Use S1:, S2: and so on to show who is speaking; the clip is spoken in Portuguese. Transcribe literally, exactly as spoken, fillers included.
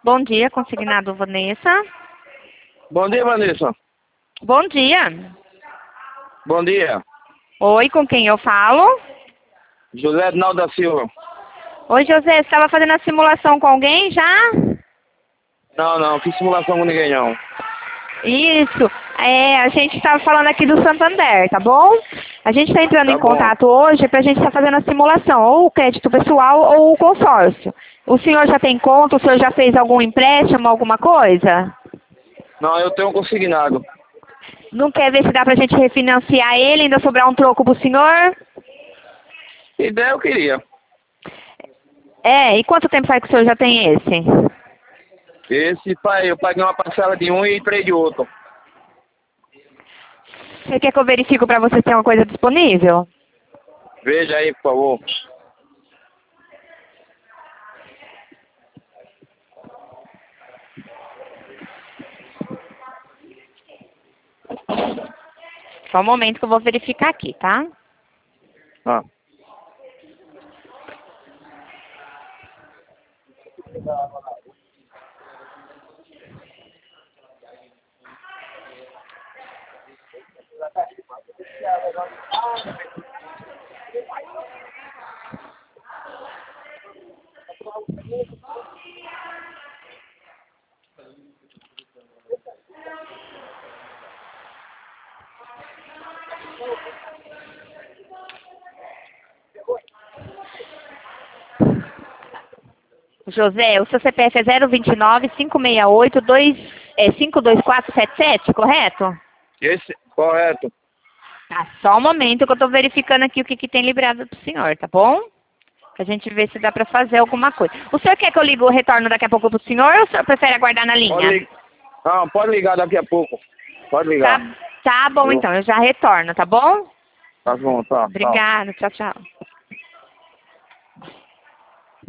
S1: Bom dia, consignado Vanessa.
S2: Bom dia, Vanessa.
S1: Bom dia.
S2: Bom dia.
S1: Oi, com quem eu falo?
S2: José Ednaldo da Silva.
S1: Oi, José, você estava fazendo a simulação com alguém já?
S2: Não, não, fiz simulação com ninguém não.
S1: Isso. É, a gente estava falando aqui do Santander, tá bom? A gente está entrando
S2: Tá
S1: em
S2: bom.
S1: contato hoje para a gente estar tá fazendo a simulação, ou o crédito pessoal ou o consórcio. O senhor já tem conta? O senhor já fez algum empréstimo, alguma coisa?
S2: Não, eu tenho um consignado.
S1: Não quer ver se dá para a gente refinanciar ele, ainda sobrar um troco pro senhor?
S2: Ideia eu queria.
S1: É, e quanto tempo faz que o senhor já tem esse?
S2: Esse pai, eu paguei uma parcela de um e três de outro.
S1: Você quer que eu verifique para você se tem uma coisa disponível?
S2: Veja aí, por favor.
S1: Só um momento que eu vou verificar aqui, tá?
S2: Ah.
S1: José, o seu C P F é zero vinte e nove, cinco seis oito, dois, é, cinco dois quatro sete sete, correto?
S2: Esse, correto.
S1: Tá, só um momento que eu tô verificando aqui o que, que tem liberado pro senhor, tá bom? Pra gente ver se dá pra fazer alguma coisa. O senhor quer que eu ligue o retorno daqui a pouco pro senhor ou o senhor prefere aguardar na
S2: Pode
S1: linha?
S2: ligar. Não, pode ligar daqui a pouco. Pode ligar.
S1: Tá, tá bom
S2: Eu-
S1: então, eu já retorno, tá bom?
S2: Tá bom, tá. Tá.
S1: Obrigada, tchau, tchau.